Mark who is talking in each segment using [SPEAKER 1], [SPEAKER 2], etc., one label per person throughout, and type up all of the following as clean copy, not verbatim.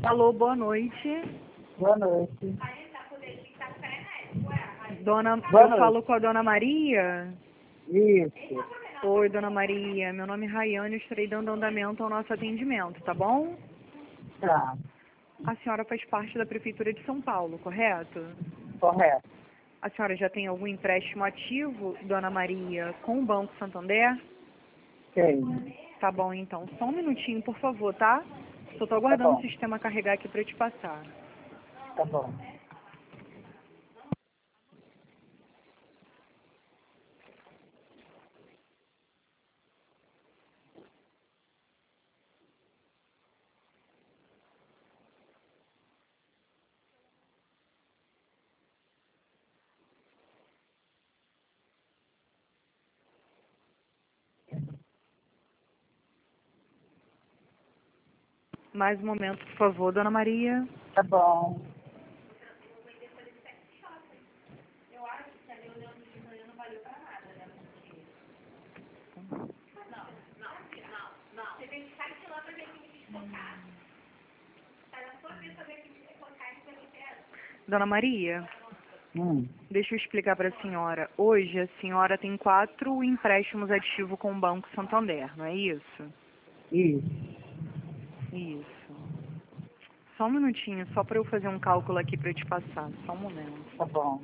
[SPEAKER 1] Alô, boa noite.
[SPEAKER 2] Boa noite.
[SPEAKER 1] Eu
[SPEAKER 2] Noite.
[SPEAKER 1] falo com a dona Maria.
[SPEAKER 2] Isso.
[SPEAKER 1] Oi, dona Maria. Meu nome é Rayane, eu estarei dando andamento ao nosso atendimento, tá bom?
[SPEAKER 2] Tá.
[SPEAKER 1] A senhora faz parte da Prefeitura de São Paulo, correto?
[SPEAKER 2] Correto.
[SPEAKER 1] A senhora já tem algum empréstimo ativo, dona Maria, com o Banco Santander?
[SPEAKER 2] Tem.
[SPEAKER 1] Tá bom, então. Só um minutinho, por favor, tá? Só tô
[SPEAKER 2] Tá
[SPEAKER 1] aguardando o
[SPEAKER 2] bom.
[SPEAKER 1] sistema carregar aqui para te passar.
[SPEAKER 2] Tá bom.
[SPEAKER 1] Mais um momento, por favor, dona Maria.
[SPEAKER 2] Tá bom.
[SPEAKER 1] Dona Maria,
[SPEAKER 2] Hum.
[SPEAKER 1] deixa eu explicar para a senhora. Hoje a senhora tem 4 empréstimos ativos com o Banco Santander, não é isso?
[SPEAKER 2] Isso.
[SPEAKER 1] Isso. Só um minutinho, só para eu fazer um cálculo aqui para te passar. Só um momento.
[SPEAKER 2] Tá bom.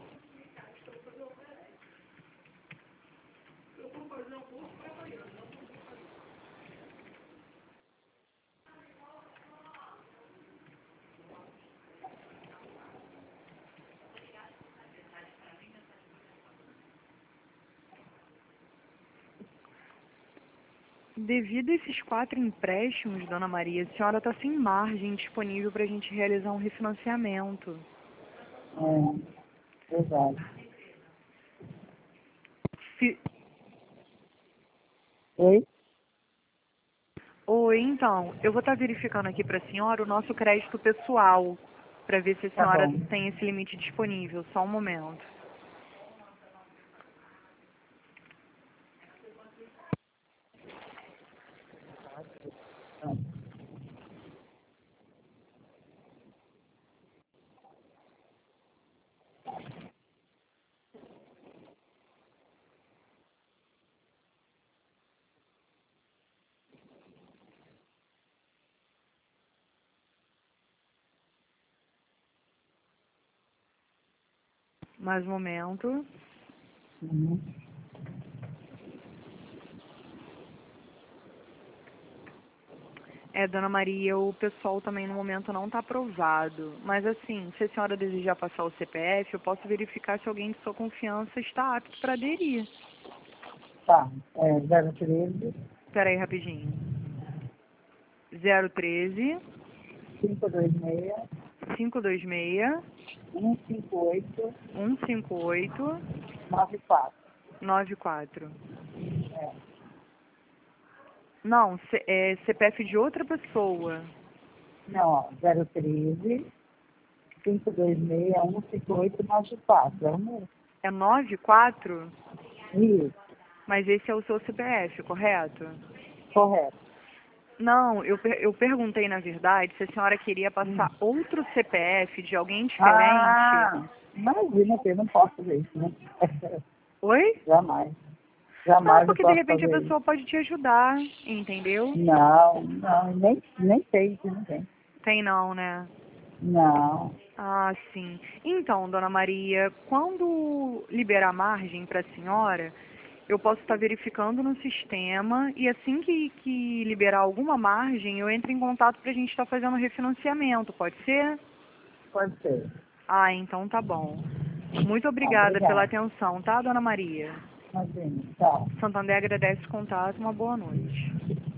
[SPEAKER 1] Devido a esses 4 empréstimos, dona Maria, a senhora está sem margem disponível para a gente realizar um refinanciamento.
[SPEAKER 2] Verdade.
[SPEAKER 1] Se...
[SPEAKER 2] Oi?
[SPEAKER 1] Ou então, eu vou estar verificando aqui para a senhora o nosso crédito pessoal, para ver se a
[SPEAKER 2] Tá
[SPEAKER 1] senhora
[SPEAKER 2] bom.
[SPEAKER 1] tem esse limite disponível. Só um momento. Mais um momento.
[SPEAKER 2] Uhum.
[SPEAKER 1] Dona Maria, o pessoal também no momento não está aprovado. Mas assim, se a senhora desejar passar o CPF, eu posso verificar se alguém de sua confiança está apto para aderir.
[SPEAKER 2] Tá. 013
[SPEAKER 1] Espera aí rapidinho. 013
[SPEAKER 2] 526
[SPEAKER 1] 526
[SPEAKER 2] 158
[SPEAKER 1] 158
[SPEAKER 2] 94.
[SPEAKER 1] 94.
[SPEAKER 2] É.
[SPEAKER 1] Não, é CPF de outra pessoa.
[SPEAKER 2] Não, ó. 013 526 158 94. É o meu.
[SPEAKER 1] É 94?
[SPEAKER 2] Isso.
[SPEAKER 1] Mas esse é o seu CPF, correto?
[SPEAKER 2] Correto.
[SPEAKER 1] Não, eu perguntei, na verdade, se a senhora queria
[SPEAKER 2] Hum.
[SPEAKER 1] passar outro CPF de alguém diferente.
[SPEAKER 2] Ah, imagina que eu não posso fazer isso, né?
[SPEAKER 1] Oi?
[SPEAKER 2] Jamais.
[SPEAKER 1] Não,
[SPEAKER 2] Jamais eu
[SPEAKER 1] porque de
[SPEAKER 2] posso
[SPEAKER 1] repente a
[SPEAKER 2] fazer isso.
[SPEAKER 1] pessoa pode te ajudar, entendeu?
[SPEAKER 2] Não, nem sei se não tem.
[SPEAKER 1] Tem não, né?
[SPEAKER 2] Não,
[SPEAKER 1] Ah, sim. Então, dona Maria, quando liberar margem para a senhora, eu posso estar verificando no sistema e assim que liberar alguma margem, eu entro em contato para a gente estar fazendo refinanciamento, pode ser?
[SPEAKER 2] pode ser.
[SPEAKER 1] Ah, então tá bom. Muito
[SPEAKER 2] Tá,
[SPEAKER 1] obrigada pela
[SPEAKER 2] obrigada.
[SPEAKER 1] atenção, tá, dona Maria?
[SPEAKER 2] Imagina, tchau.
[SPEAKER 1] Santander agradece o contato, uma boa noite.